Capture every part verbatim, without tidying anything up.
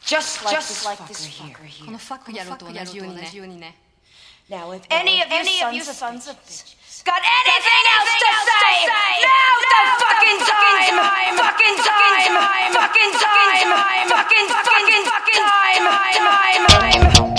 Just like this fucker here. このファック野郎と同じようにね。 Now, if any of you sons of bitches got anything else to say, now's the fucking time! Fucking time! Fucking time! Fucking fucking fucking time! Time! Time!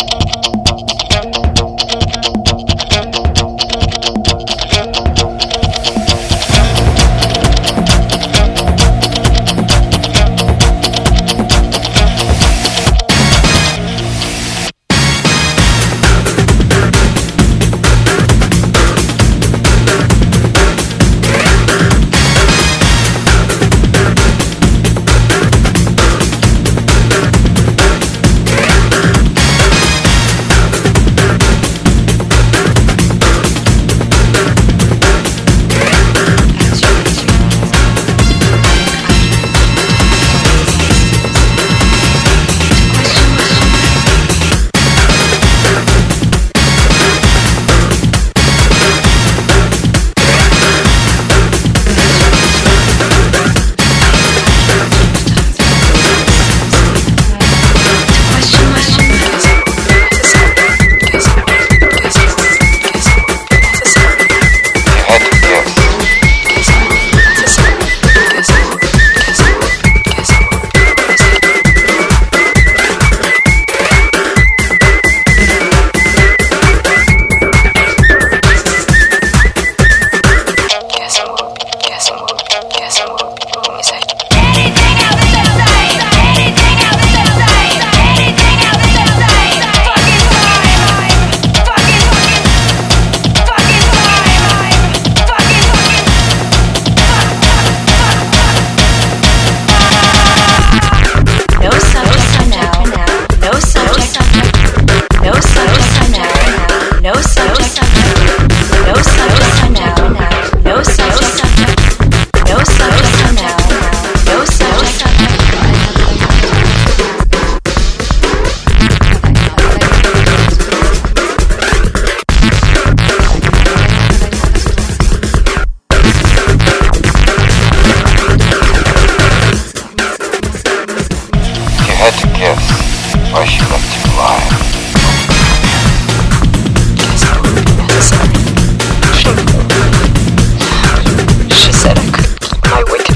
Why she left you alive? She said I could keep my wicked